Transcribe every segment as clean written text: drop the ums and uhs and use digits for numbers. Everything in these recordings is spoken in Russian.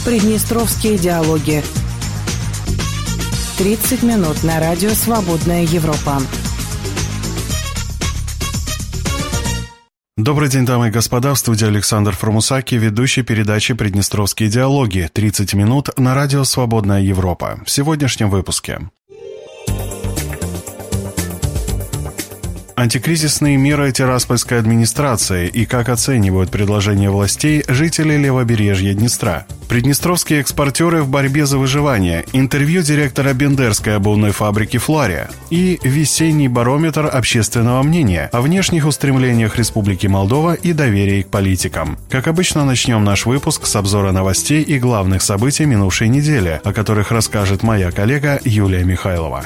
Приднестровские диалоги. 30 минут на радио «Свободная Европа». Добрый день, дамы и господа. В студии Александр Фромусаки, ведущий передачи «Приднестровские диалоги». 30 минут на радио «Свободная Европа». В сегодняшнем выпуске. Антикризисные меры Тираспольской администрации и как оценивают предложения властей жители левобережья Днестра. Приднестровские экспортеры в борьбе за выживание. Интервью директора бендерской обувной фабрики «Флария». И весенний барометр общественного мнения о внешних устремлениях Республики Молдова и доверии к политикам. Как обычно, начнем наш выпуск с обзора новостей и главных событий минувшей недели, о которых расскажет моя коллега Юлия Михайлова.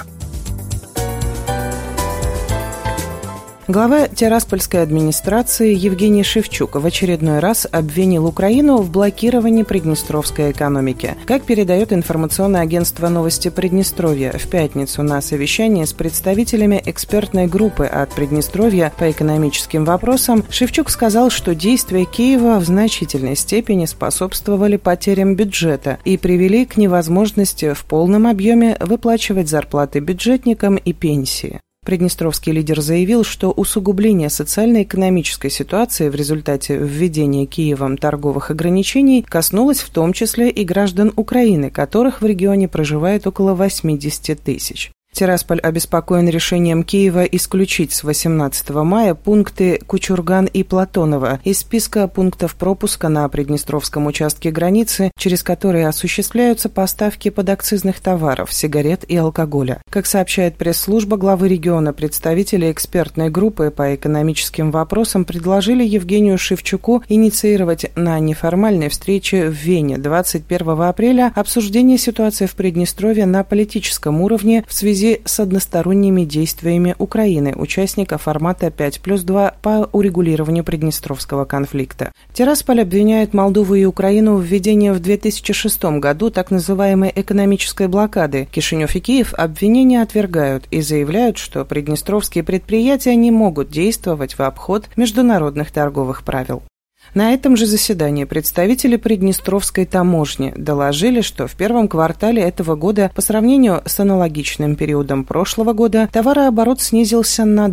Глава Тираспольской администрации Евгений Шевчук в очередной раз обвинил Украину в блокировании приднестровской экономики. Как передает информационное агентство «Новости Приднестровья», в пятницу на совещании с представителями экспертной группы от Приднестровья по экономическим вопросам Шевчук сказал, что действия Киева в значительной степени способствовали потерям бюджета и привели к невозможности в полном объеме выплачивать зарплаты бюджетникам и пенсии. Приднестровский лидер заявил, что усугубление социально-экономической ситуации в результате введения Киевом торговых ограничений коснулось в том числе и граждан Украины, которых в регионе проживает около 80 тысяч. Тирасполь обеспокоен решением Киева исключить с 18 мая пункты Кучурган и Платонова из списка пунктов пропуска на Приднестровском участке границы, через которые осуществляются поставки подакцизных товаров, сигарет и алкоголя. Как сообщает пресс-служба главы региона, представители экспертной группы по экономическим вопросам предложили Евгению Шевчуку инициировать на неформальной встрече в Вене 21 апреля обсуждение ситуации в Приднестровье на политическом уровне в связи с односторонними действиями Украины, участника формата 5+2 по урегулированию приднестровского конфликта. Тирасполь обвиняет Молдову и Украину в введении в 2006 году так называемой экономической блокады. Кишинев и Киев обвинения отвергают и заявляют, что приднестровские предприятия не могут действовать в обход международных торговых правил. На этом же заседании представители Приднестровской таможни доложили, что в первом квартале этого года по сравнению с аналогичным периодом прошлого года товарооборот снизился на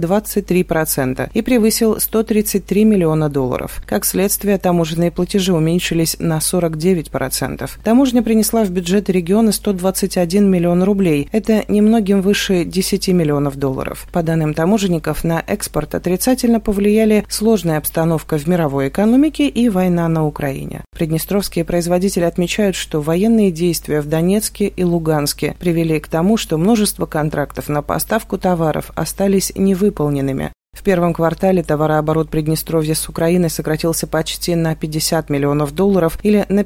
23% и превысил $133 миллиона. Как следствие, таможенные платежи уменьшились на 49%. Таможня принесла в бюджет региона 121 миллион рублей. Это немногим выше $10 миллионов. По данным таможенников, на экспорт отрицательно повлияли сложная обстановка в мировой экономике и война на Украине. Приднестровские производители отмечают, что военные действия в Донецке и Луганске привели к тому, что множество контрактов на поставку товаров остались невыполненными. В первом квартале товарооборот Приднестровья с Украиной сократился почти на $50 миллионов или на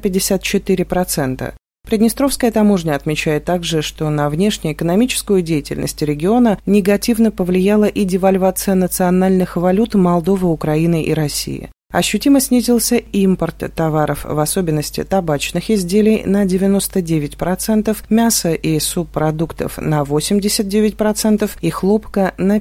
54%. Приднестровская таможня отмечает также, что на внешнеэкономическую деятельность региона негативно повлияла и девальвация национальных валют Молдовы, Украины и России. Ощутимо снизился импорт товаров, в особенности табачных изделий, на 99%, мяса и субпродуктов на 89% и хлопка на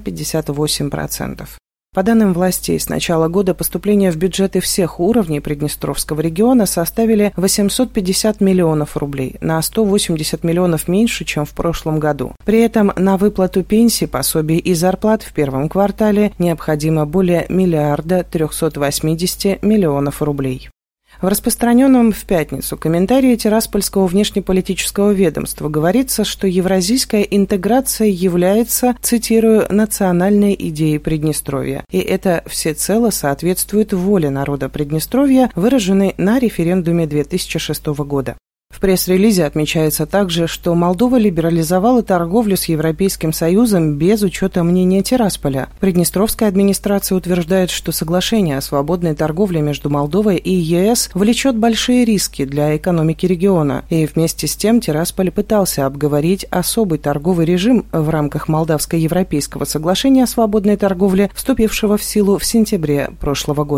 58%. По данным властей, с начала года поступления в бюджеты всех уровней Приднестровского региона составили 850 миллионов рублей, на 180 миллионов меньше, чем в прошлом году. При этом на выплату пенсий, пособий и зарплат в первом квартале необходимо более $1 380 миллионов рублей. В распространенном в пятницу комментарии Тираспольского внешнеполитического ведомства говорится, что евразийская интеграция является, цитирую, национальной идеей Приднестровья, и это всецело соответствует воле народа Приднестровья, выраженной на референдуме 2006 года. В пресс-релизе отмечается также, что Молдова либерализовала торговлю с Европейским Союзом без учета мнения Тирасполя. Приднестровская администрация утверждает, что соглашение о свободной торговле между Молдовой и ЕС влечет большие риски для экономики региона, и вместе с тем Тирасполь пытался обговорить особый торговый режим в рамках Молдавско-Европейского соглашения о свободной торговле, вступившего в силу в сентябре прошлого года.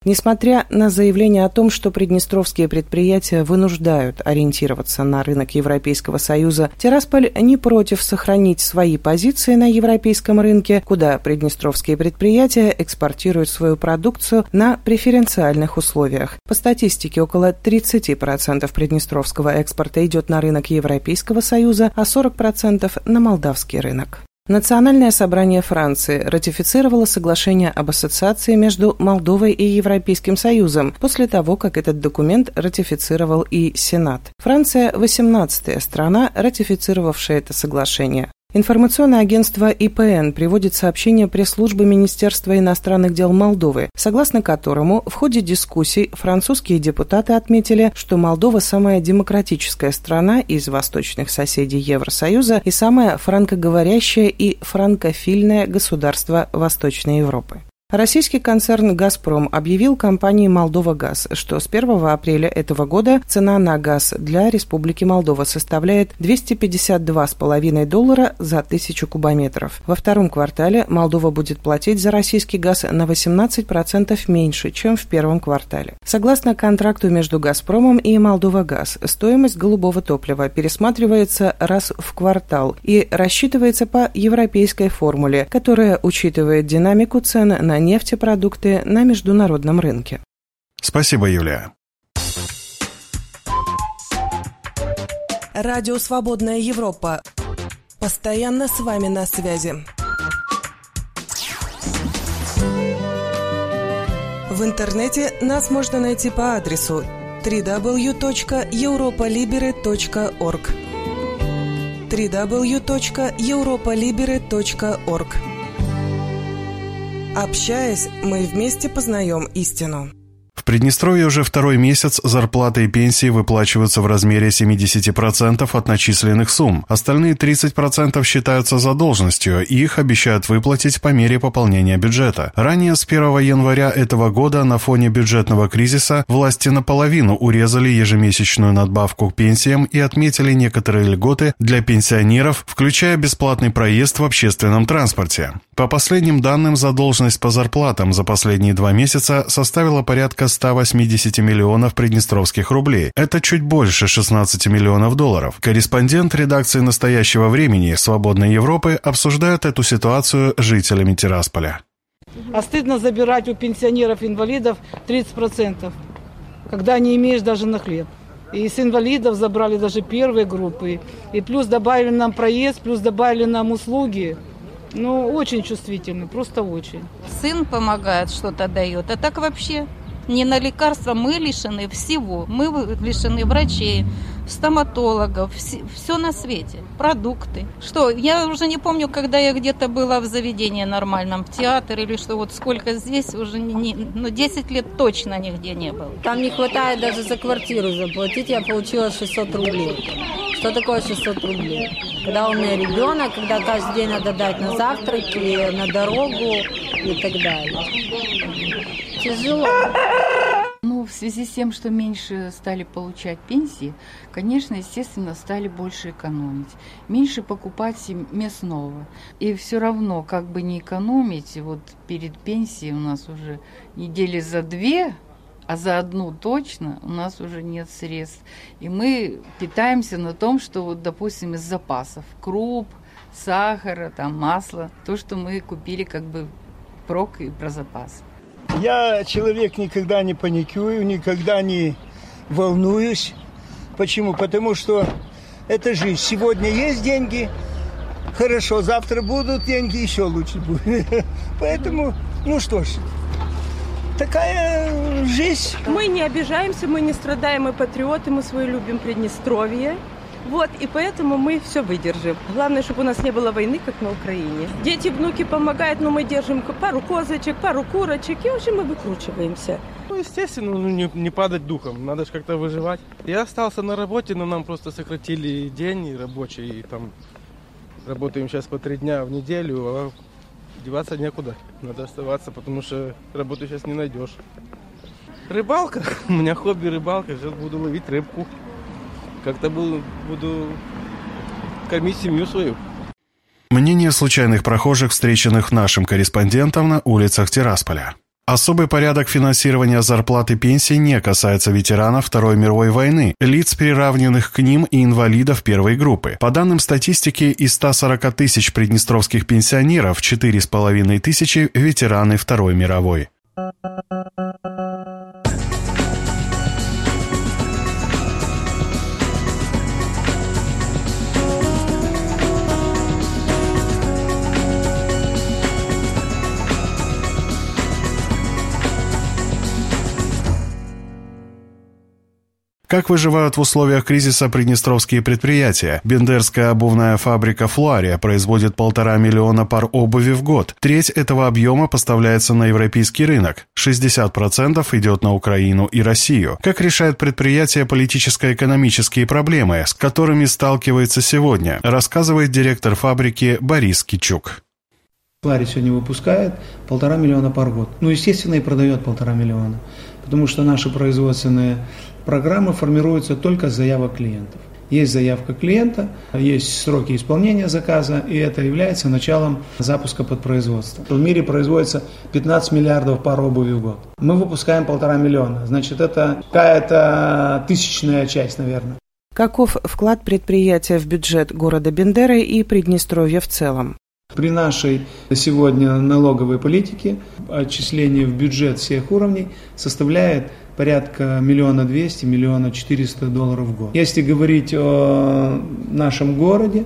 Несмотря на заявление о том, что приднестровские предприятия вынуждают ориентироваться на рынок Европейского Союза, Тирасполь не против сохранить свои позиции на европейском рынке, куда приднестровские предприятия экспортируют свою продукцию на преференциальных условиях. По статистике, около 30% приднестровского экспорта идет на рынок Европейского Союза, а 40% на молдавский рынок. Национальное собрание Франции ратифицировало соглашение об ассоциации между Молдовой и Европейским Союзом после того, как этот документ ратифицировал и Сенат. Франция – 18-я страна, ратифицировавшая это соглашение. Информационное агентство ИПН приводит сообщение пресс-службы Министерства иностранных дел Молдовы, согласно которому в ходе дискуссий французские депутаты отметили, что Молдова самая демократическая страна из восточных соседей Евросоюза и самое франкоговорящее и франкофильное государство Восточной Европы. Российский концерн «Газпром» объявил компании «Молдова-Газ», что с 1 апреля этого года цена на газ для Республики Молдова составляет $252,5 за 1000 кубометров. Во втором квартале Молдова будет платить за российский газ на 18% меньше, чем в первом квартале. Согласно контракту между «Газпромом» и «Молдова-Газ», стоимость голубого топлива пересматривается раз в квартал и рассчитывается по европейской формуле, которая учитывает динамику цен на нефтепродукты на международном рынке. Спасибо, Юлия. Радио «Свободная Европа». Постоянно с вами на связи. В интернете нас можно найти по адресу www.europolibere.org www.europolibere.org. Общаясь, мы вместе познаем истину. В Приднестровье уже второй месяц зарплаты и пенсии выплачиваются в размере 70% от начисленных сумм. Остальные 30% считаются задолженностью, и их обещают выплатить по мере пополнения бюджета. Ранее, с 1 января этого года, на фоне бюджетного кризиса, власти наполовину урезали ежемесячную надбавку к пенсиям и отметили некоторые льготы для пенсионеров, включая бесплатный проезд в общественном транспорте. По последним данным, задолженность по зарплатам за последние 2 месяца составила порядка 180 миллионов приднестровских рублей. Это чуть больше 16 миллионов долларов. Корреспондент редакции «Настоящего времени» «Свободной Европы» обсуждает эту ситуацию с жителями Тирасполя. А стыдно забирать у пенсионеров-инвалидов 30%, когда не имеешь даже на хлеб. И с инвалидов забрали даже первые группы. И плюс добавили нам проезд, плюс добавили нам услуги. Ну, очень чувствительны, просто очень. Сын помогает, что-то дает, а так вообще не на лекарства. Мы лишены всего. Мы лишены врачей, стоматологов, все на свете. Продукты. Что, я уже не помню, когда я где-то была в заведении нормальном, в театре или что, вот сколько здесь уже, 10 лет точно нигде не было. Там не хватает даже за квартиру заплатить, я получила 600 рублей. Что такое 600 рублей? Когда у меня ребенок, когда каждый день надо дать на завтраки, на дорогу и так далее. Тяжело. В связи с тем, что меньше стали получать пенсии, конечно, естественно, стали больше экономить. Меньше покупать мясного. И все равно, как бы не экономить, вот перед пенсией у нас уже недели за 2, а за 1 точно у нас уже нет средств. И мы питаемся на том, что, вот, допустим, из запасов круп, сахара, масла, то, что мы купили как бы впрок и про запас. Я человек, никогда не паникую, никогда не волнуюсь. Почему? Потому что это жизнь. Сегодня есть деньги, хорошо, завтра будут деньги, еще лучше будет. Поэтому, что ж, такая жизнь. Мы не обижаемся, мы не страдаем, мы патриоты, мы свое любим Приднестровье. И поэтому мы все выдержим. Главное, чтобы у нас не было войны, как на Украине. Дети, внуки помогают, но мы держим пару козочек, пару курочек, и уже мы выкручиваемся. Естественно, не падать духом, надо же как-то выживать. Я остался на работе, но нам просто сократили день рабочий, и работаем сейчас по 3 дня в неделю, а деваться некуда. Надо оставаться, потому что работу сейчас не найдешь. Рыбалка, у меня хобби рыбалка, сейчас буду ловить рыбку. Как-то буду кормить семью свою. Мнение случайных прохожих, встреченных нашим корреспондентом на улицах Тирасполя. Особый порядок финансирования зарплат и пенсий не касается ветеранов Второй мировой войны, лиц, приравненных к ним, и инвалидов первой группы. По данным статистики, из 140 тысяч приднестровских пенсионеров 4,5 тысячи – ветераны Второй мировой. Как выживают в условиях кризиса приднестровские предприятия? Бендерская обувная фабрика «Флуария» производит 1,5 миллиона пар обуви в год. Треть этого объема поставляется на европейский рынок. 60% идет на Украину и Россию. Как решает предприятие политическо-экономические проблемы, с которыми сталкивается сегодня, рассказывает директор фабрики Борис Кичук. «Флуария» сегодня выпускает 1,5 миллиона пар в год. Естественно, и продает 1,5 миллиона. Потому что наши производственные программы формируются только с заявок клиентов. Есть заявка клиента, есть сроки исполнения заказа, и это является началом запуска подпроизводства. В мире производится 15 миллиардов пар обуви в год. Мы выпускаем 1,5 миллиона. Значит, это какая-то тысячная часть, наверное. Каков вклад предприятия в бюджет города Бендеры и Приднестровья в целом? При нашей сегодня налоговой политике отчисление в бюджет всех уровней составляет порядка 1 200 000 – 1 400 000 $в год. Если говорить о нашем городе,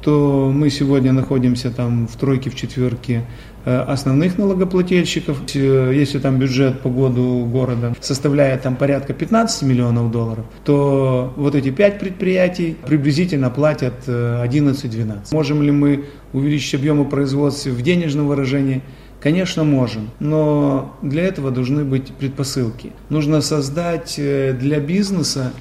то мы сегодня находимся там в тройке, в четверке основных налогоплательщиков. Если там бюджет по году города составляет там порядка 15 миллионов $, то вот эти 5 предприятий приблизительно платят 11-12. Можем ли мы увеличить объемы производства в денежном выражении? Конечно, можем, но для этого должны быть предпосылки. Нужно создать для бизнеса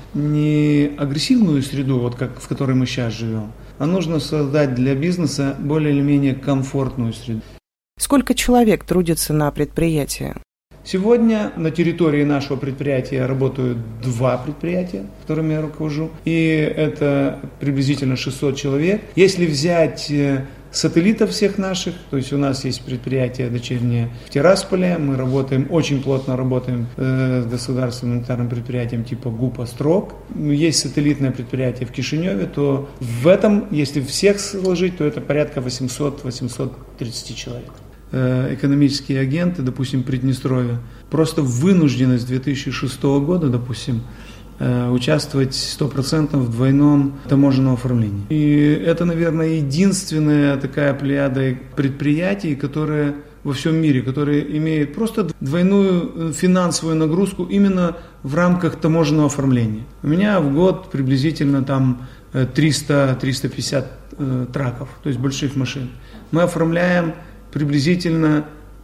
не агрессивную среду, вот как в которой мы сейчас живем, а нужно создать для бизнеса более или менее комфортную среду. Сколько человек трудится на предприятии? Сегодня на территории нашего предприятия работают 2 предприятия, которыми я руковожу, и это приблизительно 600 человек. Если взять сателлитов всех наших, то есть у нас есть предприятие дочернее в Тирасполе, мы работаем, очень плотно работаем с государственным унитарным предприятием типа ГУП «Острог». Есть сателлитное предприятие в Кишиневе, то в этом, если всех сложить, то это порядка 800-830 человек. Экономические агенты, допустим, Приднестровья, просто вынуждены с 2006 года, допустим, участвовать 100% в двойном таможенном оформлении. И это, наверное, единственная такая плеяда предприятий, которые во всем мире, которые имеют просто двойную финансовую нагрузку именно в рамках таможенного оформления. У меня в год приблизительно там 300-350 траков, то есть больших машин. Мы оформляем приблизительно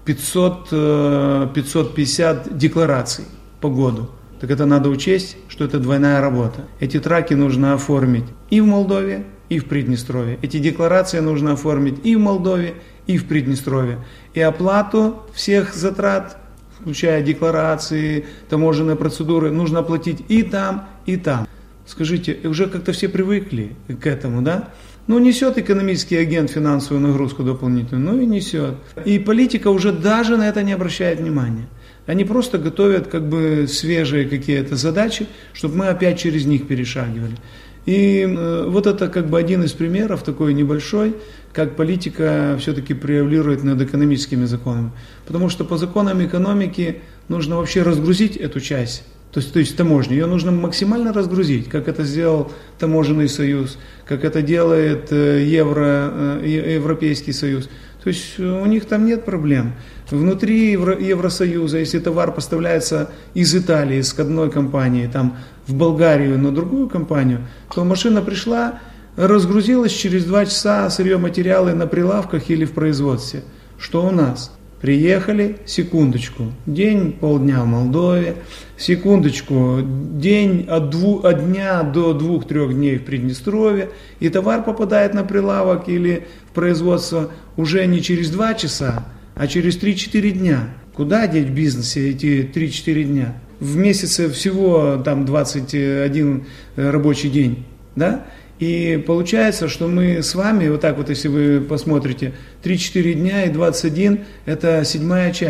500-550 деклараций по году. Так это надо учесть, что это двойная работа. Эти траки нужно оформить и в Молдове, и в Приднестровье. Эти декларации нужно оформить и в Молдове, и в Приднестровье. И оплату всех затрат, включая декларации, таможенные процедуры, нужно оплатить и там, и там. Скажите, уже как-то все привыкли к этому, да? Несет экономический агент финансовую нагрузку дополнительную, и несет. И политика уже даже на это не обращает внимания. Они просто готовят свежие какие-то задачи, чтобы мы опять через них перешагивали. И вот это один из примеров, такой небольшой, как политика все-таки превалирует над экономическими законами. Потому что по законам экономики нужно вообще разгрузить эту часть. То есть таможню, ее нужно максимально разгрузить, как это сделал Таможенный союз, как это делает Европейский союз. То есть у них там нет проблем. Внутри Евросоюза, если товар поставляется из Италии, с одной компании, там, в Болгарию на другую компанию, то машина пришла, разгрузилась, через 2 часа сырье материалы на прилавках или в производстве. Что у нас? Приехали, секундочку, день, полдня в Молдове, секундочку, день от дня до 2-3 дней в Приднестровье, и товар попадает на прилавок или в производство уже не через 2 часа, а через 3-4 дня. Куда деть в бизнесе эти 3-4 дня? В месяце всего там 21 рабочий день, да? И получается, что мы с вами, вот так вот, если вы посмотрите, 3-4 дня и 21 – это 7-я часть.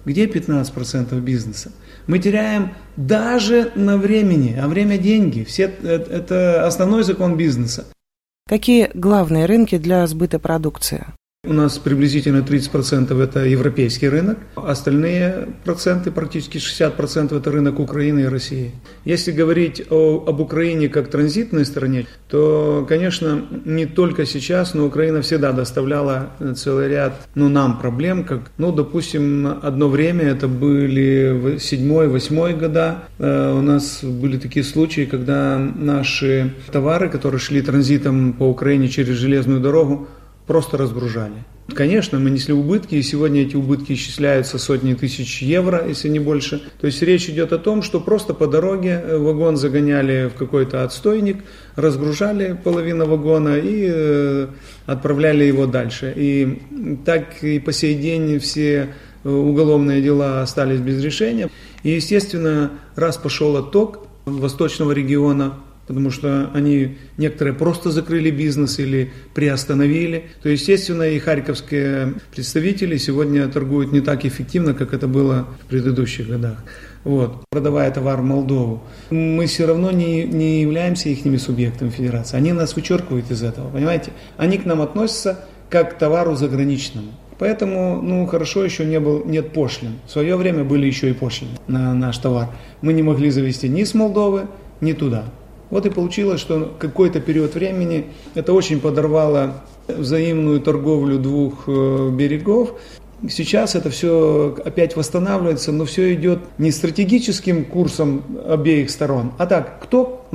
Где 15% бизнеса? Мы теряем даже на времени, а время – деньги. Это основной закон бизнеса. Какие главные рынки для сбыта продукции? У нас приблизительно 30% это европейский рынок, остальные проценты, практически 60% это рынок Украины и России. Если говорить об Украине как транзитной стране, то, конечно, не только сейчас, но Украина всегда доставляла целый ряд нам проблем, как, допустим, одно время, это были 7-8 года, у нас были такие случаи, когда наши товары, которые шли транзитом по Украине через железную дорогу, просто разгружали. Конечно, мы несли убытки, и сегодня эти убытки исчисляются сотни тысяч евро, если не больше. То есть речь идет о том, что просто по дороге вагон загоняли в какой-то отстойник, разгружали половину вагона и отправляли его дальше. И так и по сей день все уголовные дела остались без решения. И, естественно, раз пошел отток восточного региона, потому что некоторые просто закрыли бизнес или приостановили, то, естественно, и харьковские представители сегодня торгуют не так эффективно, как это было в предыдущих годах. Продавая товар в Молдову, мы все равно не являемся их субъектами федерации. Они нас вычеркивают из этого, понимаете? Они к нам относятся как к товару заграничному. Поэтому, хорошо, еще нет пошлин. В свое время были еще и пошлины на наш товар. Мы не могли завезти ни с Молдовы, ни туда. И получилось, что какой-то период времени это очень подорвало взаимную торговлю двух берегов. Сейчас это все опять восстанавливается, но все идет не стратегическим курсом обеих сторон, а так, кто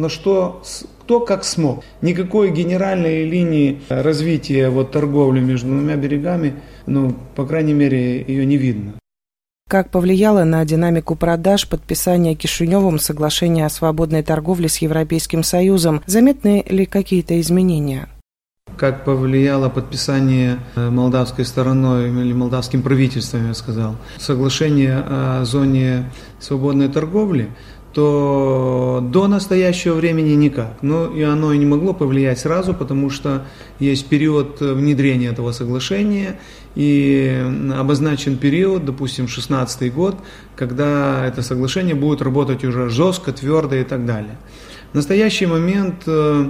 как смог. Никакой генеральной линии развития торговли между двумя берегами, по крайней мере, ее не видно. Как повлияло на динамику продаж подписание Кишиневым соглашения о свободной торговле с Европейским Союзом? Заметны ли какие-то изменения? Как повлияло подписание молдавской стороной или молдавским правительством, я сказал, соглашение о зоне свободной торговли, то до настоящего времени никак. И оно и не могло повлиять сразу, потому что есть период внедрения этого соглашения, и обозначен период, допустим, 2016 год, когда это соглашение будет работать уже жестко, твердо и так далее. В настоящий момент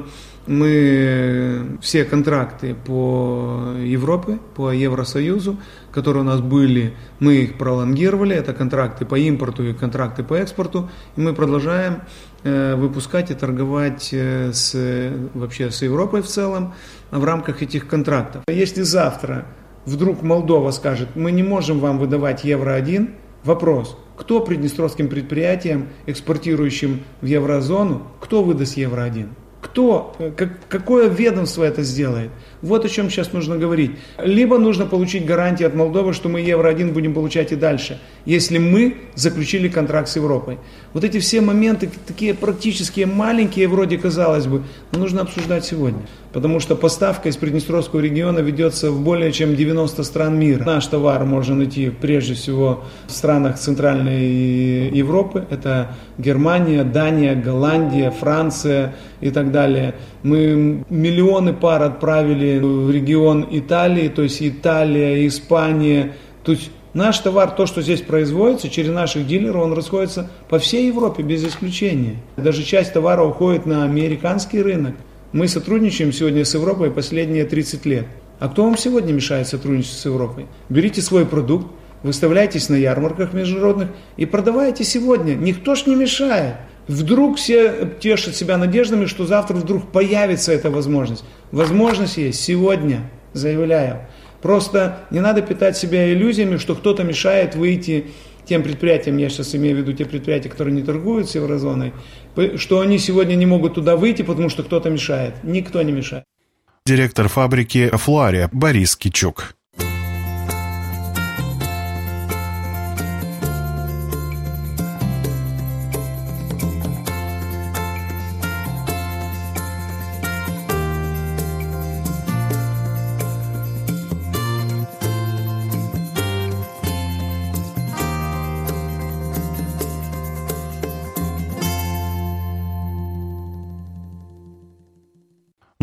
мы все контракты по Европе, по Евросоюзу, которые у нас были, мы их пролонгировали. Это контракты по импорту и контракты по экспорту. И мы продолжаем выпускать и торговать вообще с Европой в целом в рамках этих контрактов. Если завтра вдруг Молдова скажет, мы не можем вам выдавать Евро-1, вопрос, кто приднестровским предприятиям, экспортирующим в еврозону, кто выдаст Евро-1? Кто, какое ведомство это сделает? Вот о чем сейчас нужно говорить. Либо нужно получить гарантии от Молдовы, что мы Евро-1 будем получать и дальше, если мы заключили контракт с Европой. Вот эти все моменты, такие практически маленькие, вроде казалось бы, но нужно обсуждать сегодня. Потому что поставка из Приднестровского региона ведется в более чем 90 стран мира. Наш товар можно найти прежде всего в странах Центральной Европы. Это Германия, Дания, Голландия, Франция и так далее. Мы миллионы пар отправили в регион Италии, то есть Италия, Испания. То есть наш товар, то, что здесь производится, через наших дилеров, он расходится по всей Европе без исключения. Даже часть товара уходит на американский рынок. Мы сотрудничаем сегодня с Европой последние 30 лет. А кто вам сегодня мешает сотрудничать с Европой? Берите свой продукт, выставляйтесь на ярмарках международных и продавайте сегодня. Никто ж не мешает. Вдруг все тешат себя надеждами, что завтра вдруг появится эта возможность. Возможность есть сегодня, заявляю. Просто не надо питать себя иллюзиями, что кто-то мешает выйти тем предприятиям, я сейчас имею в виду те предприятия, которые не торгуют с еврозоной, что они сегодня не могут туда выйти, потому что кто-то мешает. Никто не мешает. Директор фабрики «Флуария» Борис Кичук.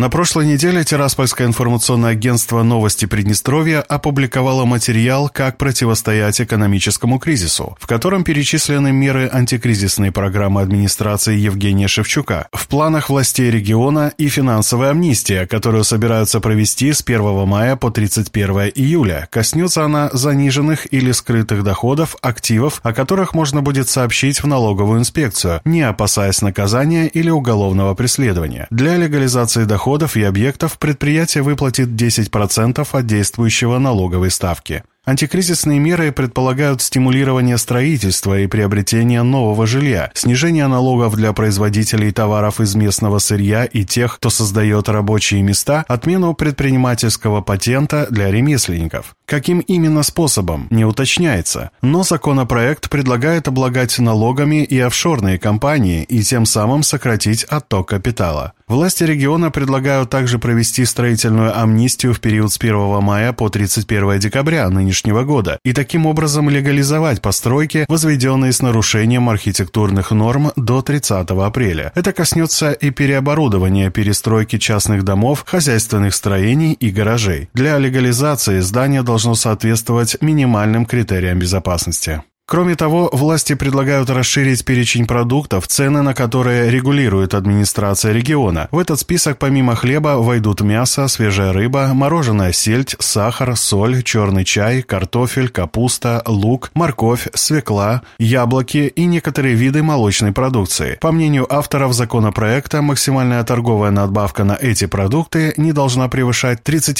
На прошлой неделе Тираспольское информационное агентство «Новости Приднестровья» опубликовало материал «Как противостоять экономическому кризису», в котором перечислены меры антикризисной программы администрации Евгения Шевчука. В планах властей региона и финансовая амнистия, которую собираются провести с 1 мая по 31 июля. Коснется она заниженных или скрытых доходов, активов, о которых можно будет сообщить в налоговую инспекцию, не опасаясь наказания или уголовного преследования. Для легализации доходов и объектов предприятие выплатит 10% от действующего налоговой ставки. Антикризисные меры предполагают стимулирование строительства и приобретения нового жилья, снижение налогов для производителей товаров из местного сырья и тех, кто создает рабочие места, отмену предпринимательского патента для ремесленников. Каким именно способом, не уточняется, но законопроект предлагает облагать налогами и офшорные компании и тем самым сократить отток капитала. Власти региона предлагают также провести строительную амнистию в период с 1 мая по 31 декабря нынешнего года и таким образом легализовать постройки, возведенные с нарушением архитектурных норм до 30 апреля. Это коснется и переоборудования, перестройки частных домов, хозяйственных строений и гаражей. Для легализации здание должно соответствовать минимальным критериям безопасности. Кроме того, власти предлагают расширить перечень продуктов, цены на которые регулирует администрация региона. В этот список помимо хлеба войдут мясо, свежая рыба, мороженая сельдь, сахар, соль, черный чай, картофель, капуста, лук, морковь, свекла, яблоки и некоторые виды молочной продукции. По мнению авторов законопроекта, максимальная торговая надбавка на эти продукты не должна превышать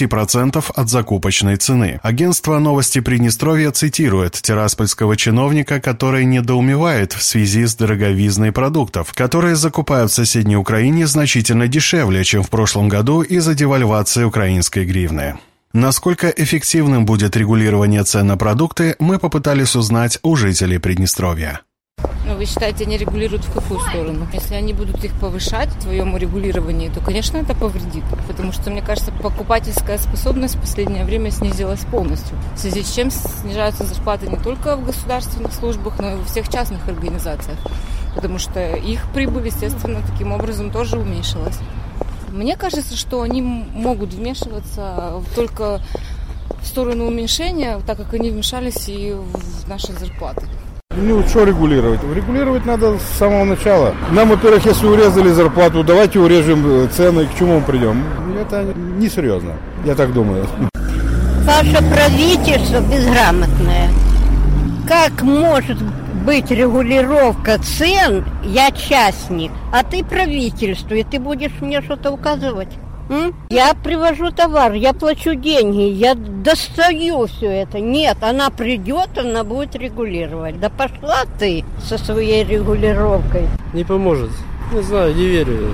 30% от закупочной цены. Агентство «Новости Приднестровья» цитирует тираспольского чиновника, который недоумевает в связи с дороговизной продуктов, которые закупают в соседней Украине значительно дешевле, чем в прошлом году из-за девальвации украинской гривны. Насколько эффективным будет регулирование цен на продукты, мы попытались узнать у жителей Приднестровья. Но вы считаете, они регулируют в какую сторону? Если они будут их повышать в своем регулировании, то, конечно, это повредит. Потому что, мне кажется, покупательская способность в последнее время снизилась полностью. В связи с чем снижаются зарплаты не только в государственных службах, но и во всех частных организациях. Потому что их прибыль, естественно, таким образом тоже уменьшилась. Мне кажется, что они могут вмешиваться только в сторону уменьшения, так как они вмешались и в наши зарплаты. Ну, что регулировать? Регулировать надо с самого начала. Нам, во-первых, если урезали зарплату, давайте урежем цены, к чему мы придем. Это несерьезно, я так думаю. Ваше правительство безграмотное. Как может быть регулировка цен? Я частник, а ты правительство, и ты будешь мне что-то указывать? Я привожу товар, я плачу деньги, я достаю все это. Нет, она придет, она будет регулировать. Да пошла ты со своей регулировкой. Не поможет. Не знаю, не верю.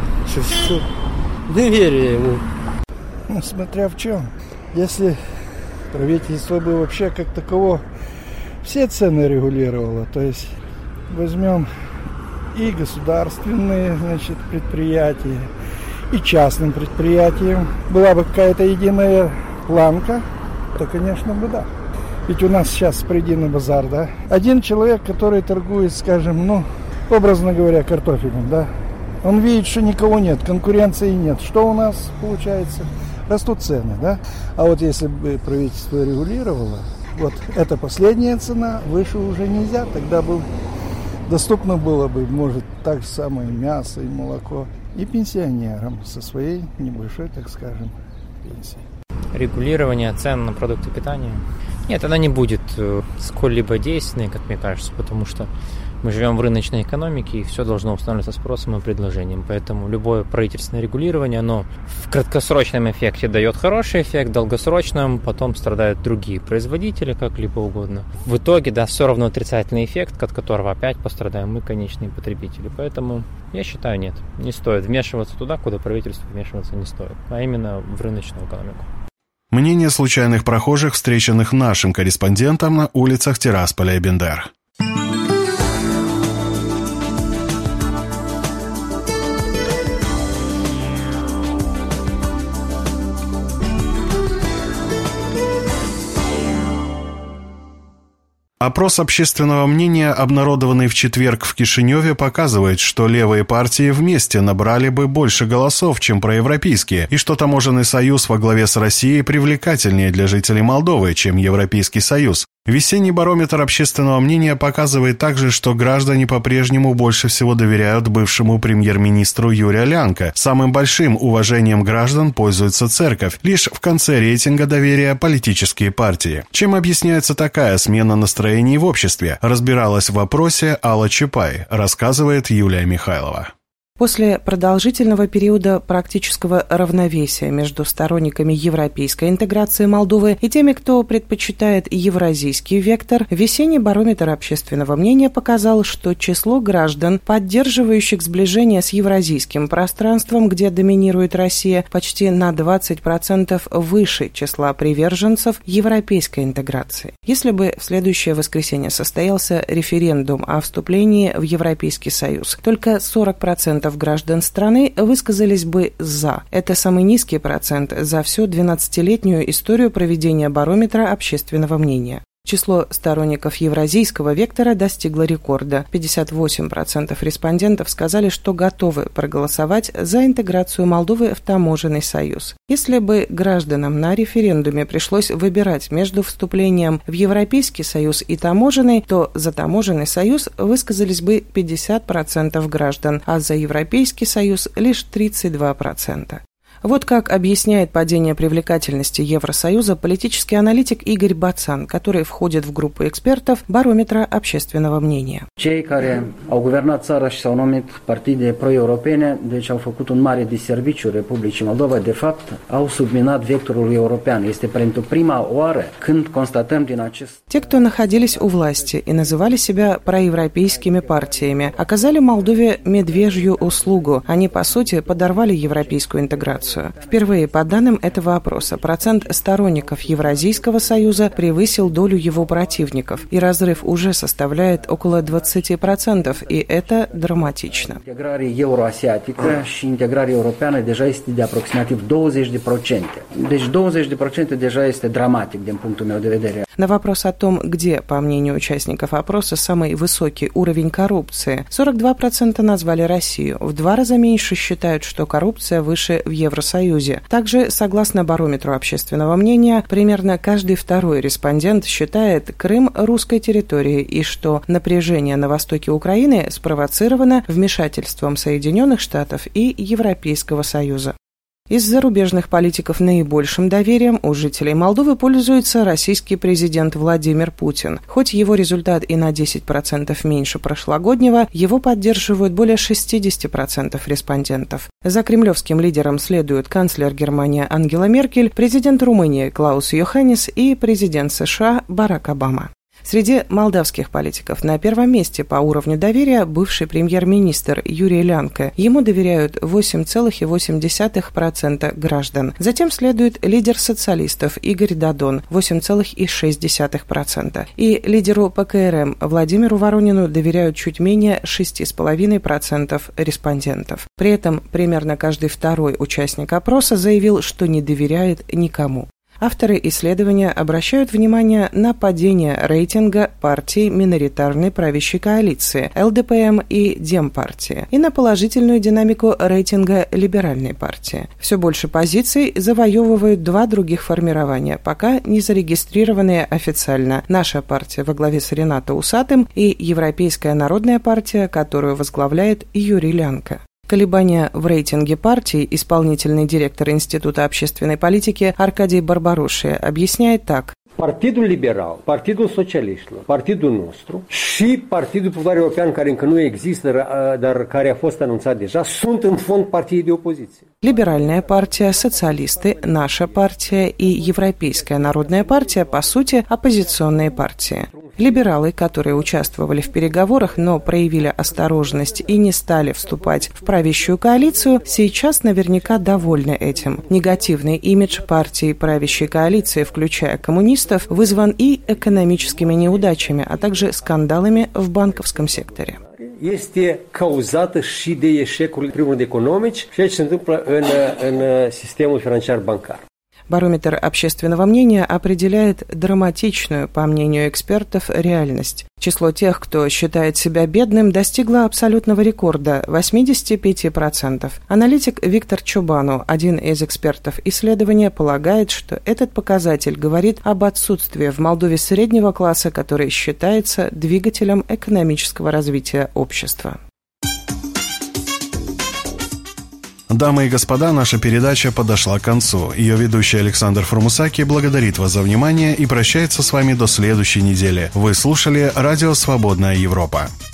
Не верю я ему. Ну, смотря в чем. Если правительство бы вообще как таково все цены регулировало, то есть возьмем и государственные, значит, предприятия, и частным предприятиям, была бы какая-то единая планка, то, конечно, бы да. Ведь у нас сейчас предельный базар, да. Один человек, который торгует, скажем, ну, образно говоря, картофелем, да, он видит, что никого нет, конкуренции нет. Что у нас получается? Растут цены, да. А вот если бы правительство регулировало, вот эта последняя цена, выше уже нельзя, тогда бы доступно было бы, может, так же самое мясо и молоко. И пенсионерам со своей небольшой, так скажем, пенсией. Регулирование цен на продукты питания? Нет, она не будет сколь-либо действенной, как мне кажется, потому что мы живем в рыночной экономике, и все должно устанавливаться спросом и предложением. Поэтому любое правительственное регулирование, оно в краткосрочном эффекте дает хороший эффект, в долгосрочном потом страдают другие производители, как-либо угодно. В итоге даст все равно отрицательный эффект, от которого опять пострадаем мы, конечные потребители. Поэтому я считаю, нет, не стоит вмешиваться туда, куда правительство вмешиваться не стоит, а именно в рыночную экономику. Мнение случайных прохожих, встреченных нашим корреспондентом на улицах Тирасполя и Бендер. Опрос общественного мнения, обнародованный в четверг в Кишиневе, показывает, что левые партии вместе набрали бы больше голосов, чем проевропейские, и что таможенный союз во главе с Россией привлекательнее для жителей Молдовы, чем Европейский союз. Весенний барометр общественного мнения показывает также, что граждане по-прежнему больше всего доверяют бывшему премьер-министру Юрию Лянко. Самым большим уважением граждан пользуется церковь. Лишь в конце рейтинга доверия политические партии. Чем объясняется такая смена настроений в обществе? Разбиралась в вопросе Алла Чапай, рассказывает Юлия Михайлова. После продолжительного периода практического равновесия между сторонниками европейской интеграции Молдовы и теми, кто предпочитает евразийский вектор, весенний барометр общественного мнения показал, что число граждан, поддерживающих сближение с евразийским пространством, где доминирует Россия, почти на 20% выше числа приверженцев европейской интеграции. Если бы в следующее воскресенье состоялся референдум о вступлении в Европейский Союз, только 40% граждан страны высказались бы «за». Это самый низкий процент за всю 12-летнюю историю проведения барометра общественного мнения. Число сторонников евразийского вектора достигло рекорда. 58% респондентов сказали, что готовы проголосовать за интеграцию Молдовы в таможенный союз. Если бы гражданам на референдуме пришлось выбирать между вступлением в Европейский союз и таможенный, то за таможенный союз высказались бы 50% граждан, а за Европейский союз лишь 32%. Вот как объясняет падение привлекательности Евросоюза политический аналитик Игорь Бацан, который входит в группу экспертов барометра общественного мнения. Cei care au guvernat țara și s-au numit partide pro-europene, deci au făcut un mare diserviciu Republicii Moldova, de fapt au subminat vectorul european. Este pentru prima oară când constatăm din acest... Те, кто находились у власти и называли себя проевропейскими партиями, оказали Молдове медвежью услугу. Они, по сути, подорвали европейскую интеграцию. Впервые, по данным этого опроса, процент сторонников Евразийского союза превысил долю его противников, и разрыв уже составляет около 20%, и это драматично. Integrarea euroasiatică și integrarea europeană deja este de aproximativ 20%. Deci 20% deja este dramatic din punctul meu de vedere. На вопрос о том, где, по мнению участников опроса, самый высокий уровень коррупции, 42% назвали Россию. В 2 раза меньше считают, что коррупция выше в Евросоюзе. Также, согласно барометру общественного мнения, примерно каждый второй респондент считает Крым русской территорией и что напряжение на востоке Украины спровоцировано вмешательством Соединенных Штатов и Европейского Союза. Из зарубежных политиков наибольшим доверием у жителей Молдовы пользуется российский президент Владимир Путин. Хоть его результат и на 10% меньше прошлогоднего, его поддерживают более 60% респондентов. За кремлевским лидером следуют канцлер Германии Ангела Меркель, президент Румынии Клаус Йоханнис и президент США Барак Обама. Среди молдавских политиков на первом месте по уровню доверия бывший премьер-министр Юрий Лянко. Ему доверяют 8,8% граждан. Затем следует лидер социалистов Игорь Додон, 8,6%. И лидеру ПКРМ Владимиру Воронину доверяют чуть менее 6,5% респондентов. При этом примерно каждый второй участник опроса заявил, что не доверяет никому. Авторы исследования обращают внимание на падение рейтинга партий миноритарной правящей коалиции ЛДПМ и Демпартии и на положительную динамику рейтинга либеральной партии. Все больше позиций завоевывают 2 других формирования, пока не зарегистрированные официально. Наша партия во главе с Ренато Усатым и Европейская народная партия, которую возглавляет Юрий Лянко. Колебания в рейтинге партии исполнительный директор Института общественной политики Аркадий Барбаруши объясняет так. Partidul Liberal, Partidul Socialiștilor, Partidul nostru și Partidul Popular European, care încă nu există, dar care a fost anunțat deja, sunt în fond partide de opoziție. Либеральная партия, социалисты, наша партия и Европейская народная партия, по сути, оппозиционные партии. Либералы, которые участвовали в переговорах, но проявили осторожность и не стали вступать в правящую коалицию, сейчас наверняка довольны этим. Негативный имидж партии правящей коалиции, включая коммунистов, вызван и экономическими неудачами, а также скандалами в банковском секторе. Este cauzată și de eșecul primului economici și ce se întâmplă în sistemul financiar bancar. Барометр общественного мнения определяет драматичную, по мнению экспертов, реальность. Число тех, кто считает себя бедным, достигло абсолютного рекорда – 85%. Аналитик Виктор Чубану, один из экспертов исследования, полагает, что этот показатель говорит об отсутствии в Молдове среднего класса, который считается двигателем экономического развития общества. Дамы и господа, наша передача подошла к концу. Ее ведущий Александр Фурмусаки благодарит вас за внимание и прощается с вами до следующей недели. Вы слушали «Радио Свободная Европа».